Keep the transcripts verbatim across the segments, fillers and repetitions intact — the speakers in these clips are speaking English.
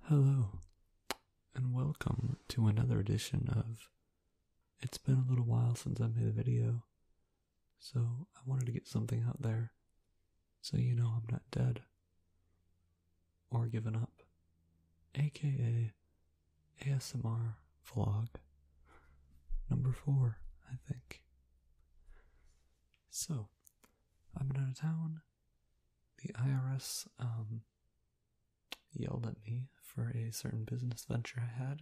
Hello, and welcome to another edition of It's Been a Little While Since I Made a Video, so I wanted to get something out there so you know I'm not dead or given up, aka A S M R vlog number four, I think. So, I've been out of town. The I R S um, yelled at me for a certain business venture I had,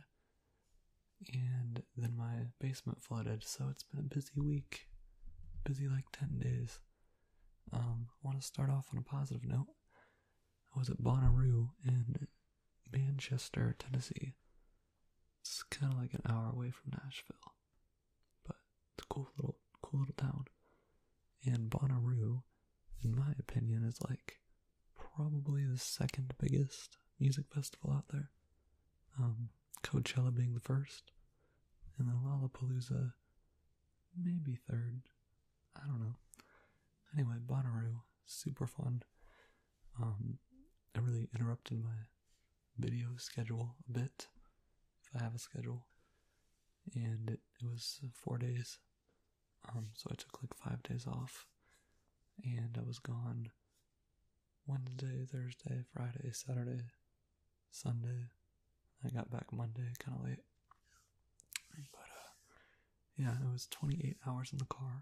and then my basement flooded, so it's been a busy week. Busy like ten days. Um, I want to start off on a positive note. I was at Bonnaroo in Manchester, Tennessee. It's kind of like an hour away from Nashville, but it's a cool little, cool little town. And Bonnaroo, in my opinion, is like probably the second biggest music festival out there. Um, Coachella being the first, and then Lollapalooza maybe third. I don't know. Anyway, Bonnaroo, super fun. Um, it really interrupted my video schedule a bit, if I have a schedule, and it, it was four days. Um, so I took like five days off, and I was gone Wednesday, Thursday, Friday, Saturday, Sunday. I got back Monday, kind of late. But, uh, yeah, it was twenty-eight hours in the car,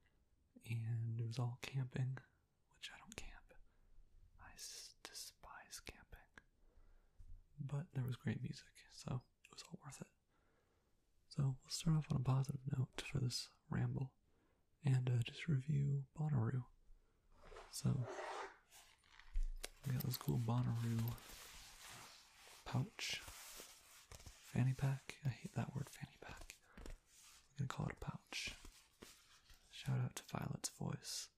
and it was all camping, which I don't camp. I s- despise camping. But there was great music, so it was all worth it. So we'll start off on a positive note for this ramble, and uh, just review Bonnaroo. So, we got this cool Bonnaroo pouch. Fanny pack. I hate that word, fanny pack. We're gonna call it a pouch. Shout out to Violet's Voice,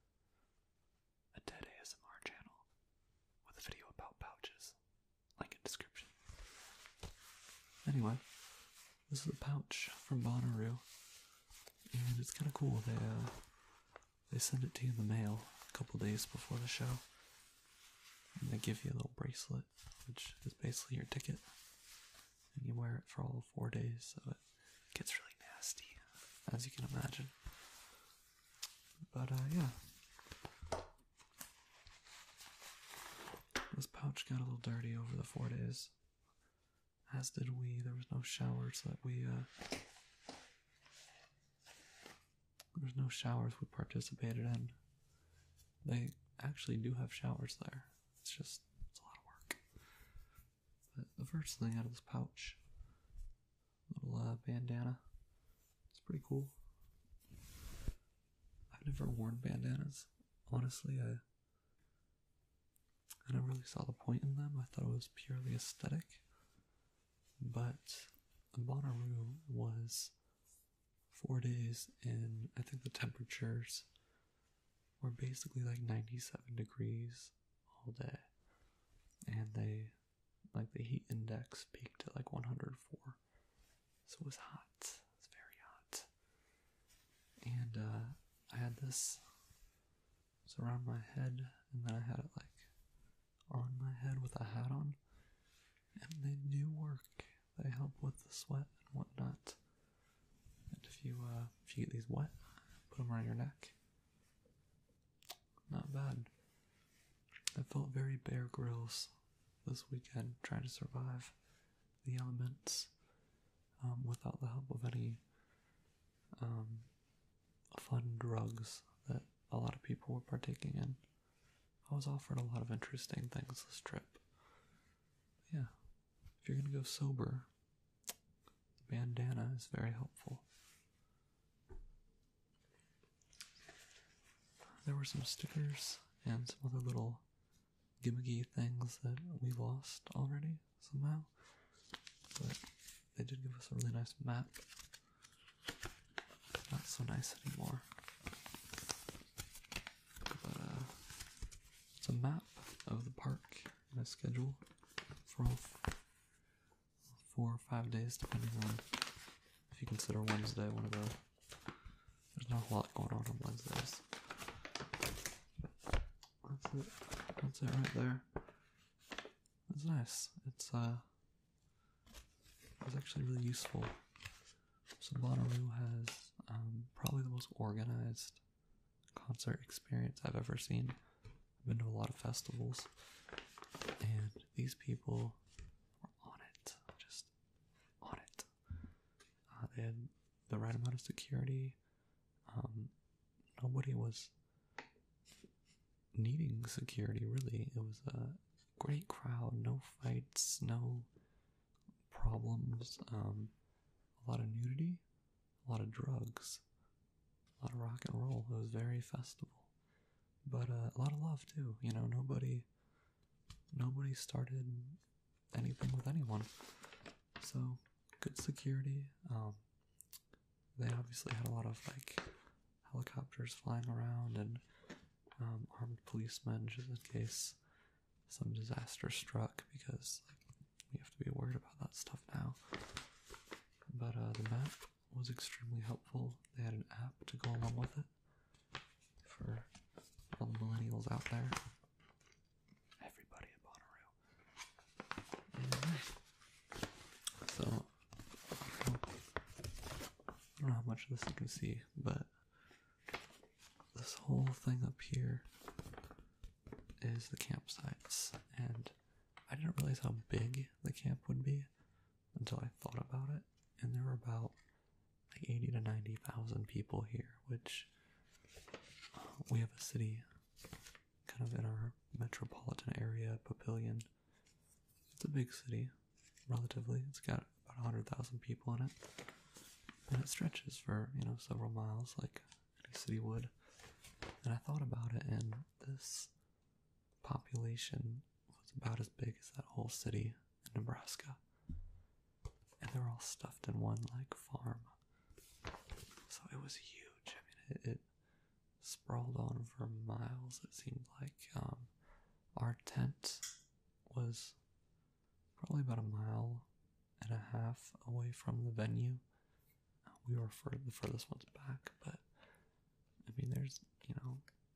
a dead A S M R channel with a video about pouches. Link in description. Anyway, this is a pouch from Bonnaroo, and it's kind of cool. They uh, they send it to you in the mail a couple days before the show, and they give you a little bracelet, which is basically your ticket, and you wear it for all four days, so it gets really nasty, as you can imagine. But uh, yeah, this pouch got a little dirty over the four days. As did we. There was no showers that we, uh, there was no showers we participated in. They actually do have showers there. It's just, it's a lot of work. But the first thing out of this pouch, little uh, bandana. It's pretty cool. I've never worn bandanas. Honestly, I, I never really saw the point in them. I thought it was purely aesthetic. But Bonnaroo was four days, and I think the temperatures were basically like ninety-seven degrees all day, and they, like the heat index peaked at like one hundred four, so it was hot. It was very hot, and uh, I had this, it was around my head, and then I had it like on my head with a hat on, and they do work. They help with the sweat and whatnot. And if you uh, if you get these wet, put them around your neck. Not bad. I felt very Bear Grylls this weekend, trying to survive the elements um, without the help of any um, fun drugs that a lot of people were partaking in. I was offered a lot of interesting things this trip. Yeah. If you're gonna go sober, the bandana is very helpful. There were some stickers and some other little gimmicky things that we lost already somehow, but they did give us a really nice map. Not so nice anymore. But uh, it's a map of the park and a schedule for all four or five days, depending on if you consider Wednesday one of the. There's not a lot going on on Wednesdays. That's it. That's it right there. It's nice. It's uh was actually really useful. So Bonnaroo has um, probably the most organized concert experience I've ever seen. I've been to a lot of festivals, and these people were on it, just on it. Uh, they had the right amount of security. Um, nobody was needing security, really. It was a great crowd, no fights, no problems, um, a lot of nudity, a lot of drugs, a lot of rock and roll. It was very festival, but uh, a lot of love too. You know, nobody, nobody started anything with anyone. So good security. Um, they obviously had a lot of like helicopters flying around and um, armed policemen just in case some disaster struck, because like, we have to be worried about that stuff now. But uh, the map was extremely helpful. They had an app to go along with it for all the millennials out there. Everybody at Bonnaroo. Yeah. So, I don't know how much of this you can see, but this whole thing up here is the campsites, and I didn't realize how big the camp would be until I thought about it, and there were about like eighty to ninety thousand people here, which uh, we have a city kind of in our metropolitan area, Papillion. It's a big city, relatively. It's got about one hundred thousand people in it, and it stretches for, you know, several miles like any city would. And I thought about it, and this population was about as big as that whole city in Nebraska. And they were all stuffed in one, like, farm. So it was huge. I mean, it, it sprawled on for miles, it seemed like. Um, our tent was probably about a mile and a half away from the venue. We were for the furthest ones back, but, I mean, there's, you know,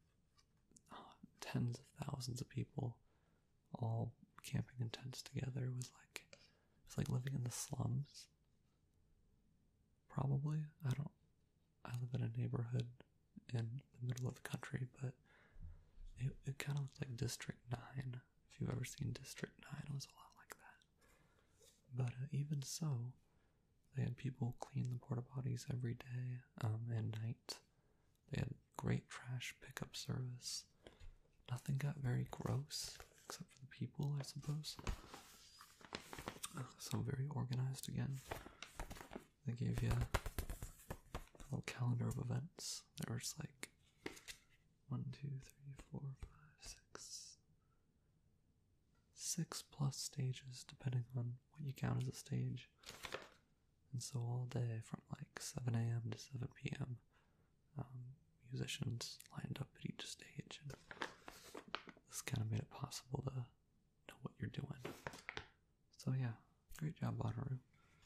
tens of thousands of people all camping in tents together. It was like, it's like living in the slums. Probably. I don't, I live in a neighborhood in the middle of the country, but it, it kind of looked like District nine. If you've ever seen District nine, it was a lot like that. But uh, even so, they had people clean the porta potties every day um, and night. They had great trash pickup service. Nothing got very gross, except for the people, I suppose. Uh, so very organized again. They gave you a little calendar of events. There was like one, two, three, four, five, six, six plus stages, depending on what you count as a stage. And so all day, from like seven a.m. to seven p.m., um, musicians lined up at each stage, and this kind of made it possible to know what you're doing. So yeah, great job, Bonnaroo.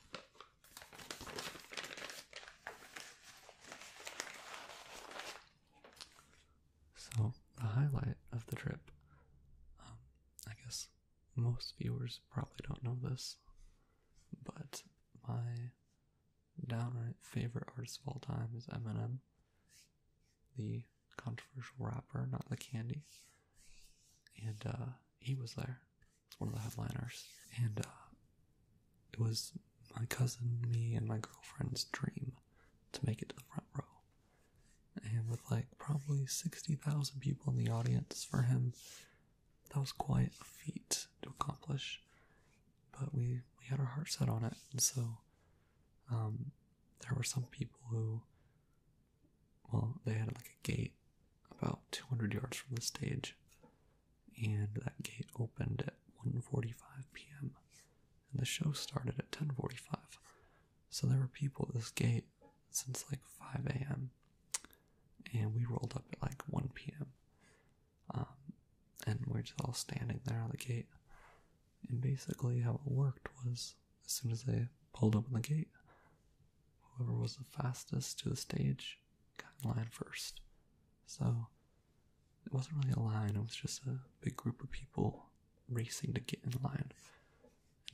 So the highlight of the trip, um, I guess most viewers probably don't know this, but my downright favorite artist of all time is Eminem, the controversial rapper, not the candy. And uh, he was there. It's one of the headliners. And uh, it was my cousin, me, and my girlfriend's dream to make it to the front row. And with like probably sixty thousand people in the audience for him, that was quite a feat to accomplish. But we, we had our heart set on it. And so um, there were some people who, well, they had like a gate about two hundred yards from the stage. And that gate opened at one forty-five p.m. and the show started at ten forty-five. So there were people at this gate since like five a.m. and we rolled up at like one p.m. Um, and we're just all standing there on the gate. And basically how it worked was, as soon as they pulled open the gate, whoever was the fastest to the stage got in line first. So it wasn't really a line, it was just a big group of people racing to get in line. And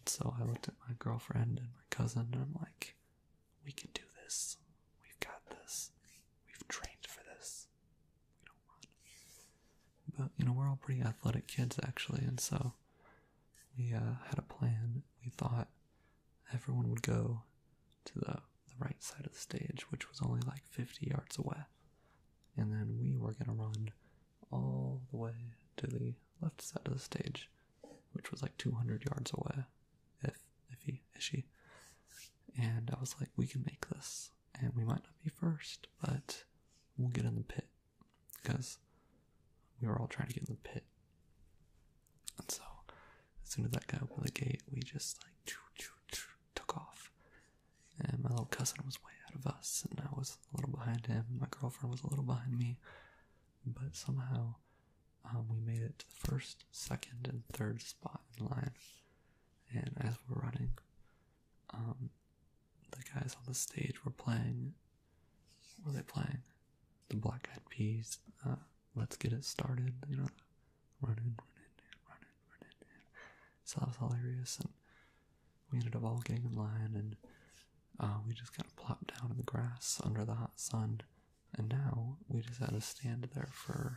So I looked at my girlfriend and my cousin, and I'm like, we can do this. We've got this. We've trained for this. We don't run. But, you know, we're all pretty athletic kids, actually, and so we uh, had a plan. We thought everyone would go to the, the right side of the stage, which was only like fifty yards away. And then we were going to run all the way to the left side of the stage, which was like two hundred yards away, if, if he, is she. And I was like, we can make this, and we might not be first, but we'll get in the pit, because we were all trying to get in the pit. And so, as soon as that guy opened the gate, we just like choo, choo, choo, took off. And my little cousin was way out of us, and I was a little behind him, and my girlfriend was a little behind me. But somehow, um, we made it to the first, second, and third spot in line. And as we're running, um, the guys on the stage were playing, what were they playing? The Black Eyed Peas, uh, Let's Get It Started, you know, running, running, running, running. So that was hilarious, and we ended up all getting in line, and uh, we just kind of plopped down in the grass under the hot sun, and now we just had to stand there for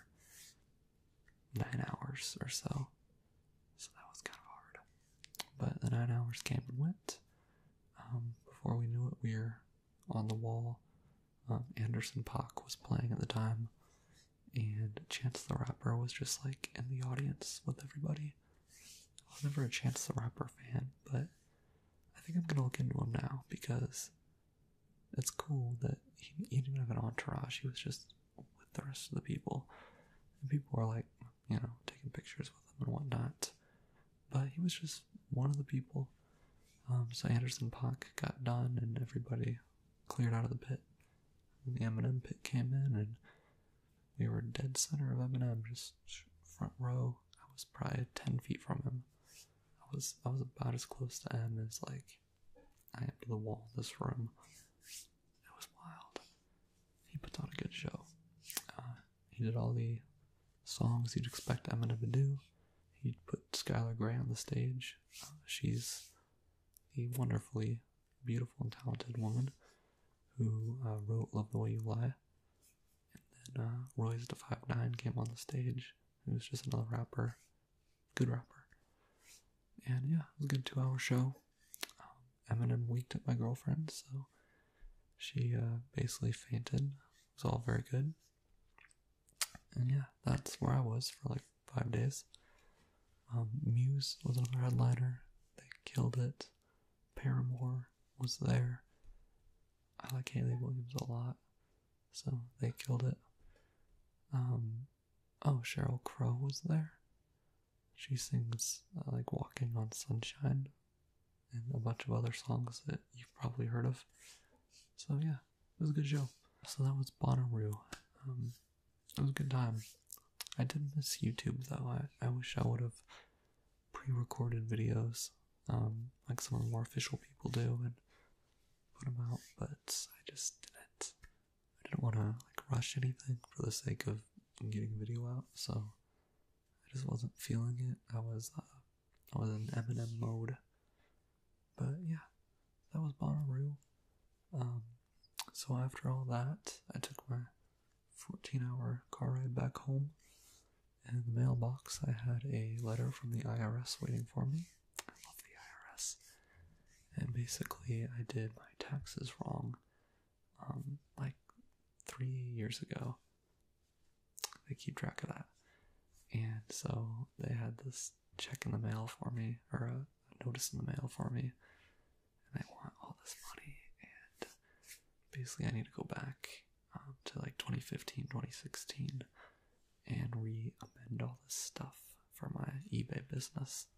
nine hours or so. So that was kind of hard. But the nine hours came and went. Um, before we knew it, we were on the wall. Um, Anderson .Paak was playing at the time, and Chance the Rapper was just like in the audience with everybody. I was never a Chance the Rapper fan, but I think I'm gonna look into him now, because it's cool that he, he didn't have an entourage. He was just with the rest of the people, and people were like, you know, taking pictures with him and whatnot. But he was just one of the people. Um, so Anderson .Paak got done, and everybody cleared out of the pit. And the Eminem pit came in, and we were dead center of Eminem, just front row. I was probably ten feet from him. I was I was about as close to M as like I am to the wall of this room. It was wild. He put on a good show. Uh, he did all the songs you'd expect Eminem to do. He put Skylar Grey on the stage. Uh, she's a wonderfully beautiful and talented woman who uh, wrote Love the Way You Lie. And then uh, Royce da five nine came on the stage, who was just another rapper. Good rapper. And yeah, it was a good two hour show. Um, Eminem winked at my girlfriend, so she uh, basically fainted. It was all very good. And yeah, that's where I was for like five days. Um, Muse was another headliner. They killed it. Paramore was there. I like Hayley Williams a lot, so they killed it. Um, oh, Sheryl Crow was there. She sings uh, like Walking on Sunshine and a bunch of other songs that you've probably heard of. So yeah, it was a good show. So that was Bonnaroo. Um, it was a good time. I did miss YouTube though. I, I wish I would have pre-recorded videos, um, like some of the more official people do, and put them out, but I just didn't. I didn't want to like rush anything for the sake of getting a video out, so I just wasn't feeling it. I was, uh, I was in Eminem mode. But yeah, that was Bonnaroo. Um, so after all that, I took my fourteen hour car ride back home, and in the mailbox I had a letter from the I R S waiting for me. I love the I R S. And basically I did my taxes wrong, um, like three years ago. They keep track of that. And so they had this check in the mail for me, or a, a notice in the mail for me, and they want all this money, and basically I need to go back um, to like twenty fifteen, twenty sixteen and re-amend all this stuff for my eBay business.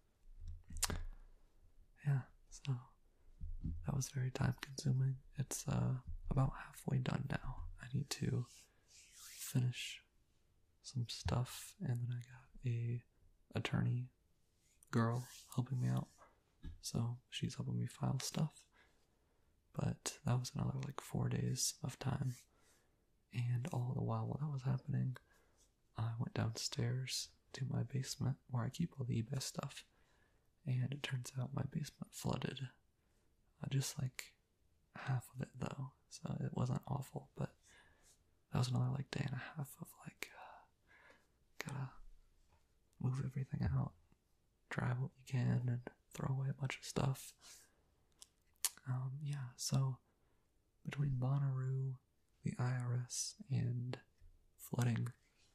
Yeah, so that was very time consuming. It's uh, about halfway done now. I need to finish some stuff, and then I got a attorney girl helping me out, so she's helping me file stuff. But that was another like four days of time, and all the while while that was happening, I went downstairs to my basement where I keep all the eBay stuff, and it turns out my basement flooded. Uh, just like half of it though, so it wasn't awful, but that was another like day and a half of like, uh, gotta move everything out, drive what we can, and throw away a bunch of stuff. Um, yeah, so between Bonnaroo, the I R S, and flooding,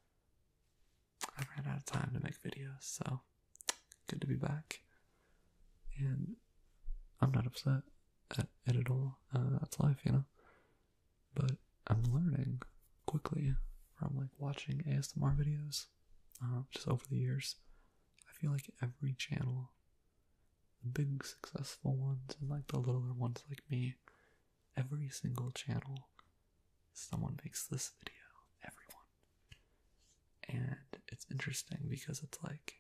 I ran out of time to make videos, so good to be back. And I'm not upset at it at all. Uh, that's life, you know? But I'm learning quickly from like watching A S M R videos, uh, just over the years. I feel like every channel, the big successful ones and like the littler ones like me, every single channel, someone makes this video, everyone. And it's interesting because it's like,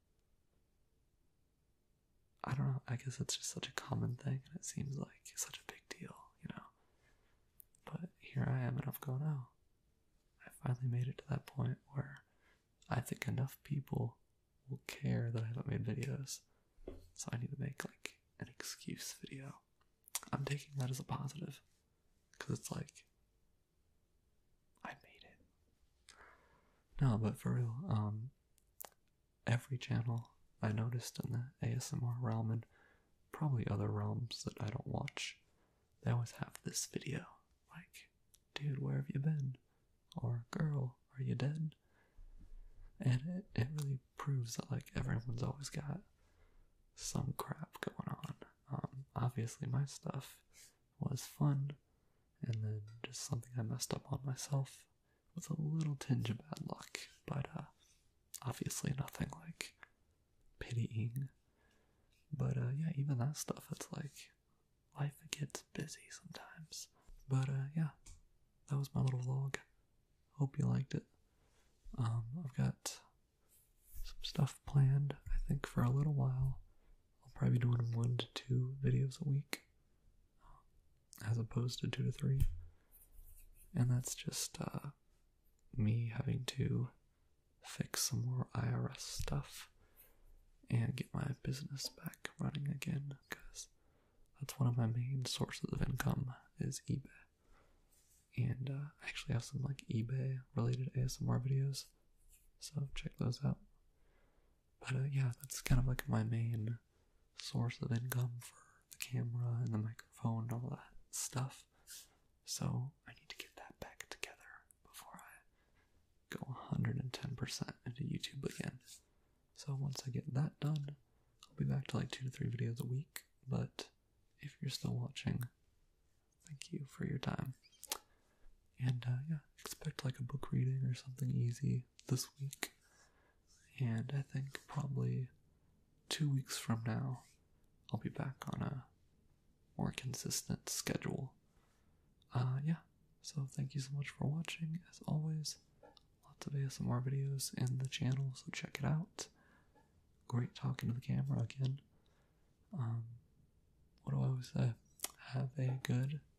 I don't know, I guess it's just such a common thing and it seems like such a big deal, you know? But here I am and I've gone, oh, I finally made it to that point where I think enough people will care that I haven't made videos, so I need to make like an excuse video. I'm taking that as a positive, because it's like, I made it. No, but for real, um, every channel I noticed in the A S M R realm, and probably other realms that I don't watch, they always have this video, like, dude, where have you been? Or, girl, are you dead? And it, it really proves that, like, everyone's always got some crap going on. Um, obviously my stuff was fun, and then just something I messed up on myself with a little tinge of bad luck, but, uh, obviously nothing, like, pitying. But, uh, yeah, even that stuff, it's like, life gets busy sometimes. But, uh, yeah, that was my little vlog. Hope you liked it. Um, I've got some stuff planned, I think, for a little while. I'll probably be doing one to two videos a week, as opposed to two to three. And that's just, uh, me having to fix some more I R S stuff and get my business back running again, because that's one of my main sources of income is eBay. And uh, I actually have some like eBay related A S M R videos, so check those out. But uh, yeah, that's kind of like my main source of income for the camera and the microphone and all that stuff. So I need to get that back together before I go one hundred ten percent into YouTube again. So once I get that done, I'll be back to like two to three videos a week. But if you're still watching, thank you for your time. And uh, yeah, expect like a book reading or something easy this week. And I think probably two weeks from now, I'll be back on a more consistent schedule. Uh, yeah, so thank you so much for watching. As always, lots of A S M R videos in the channel, so check it out. Great talking to the camera again. Um, what do I always say? Have a good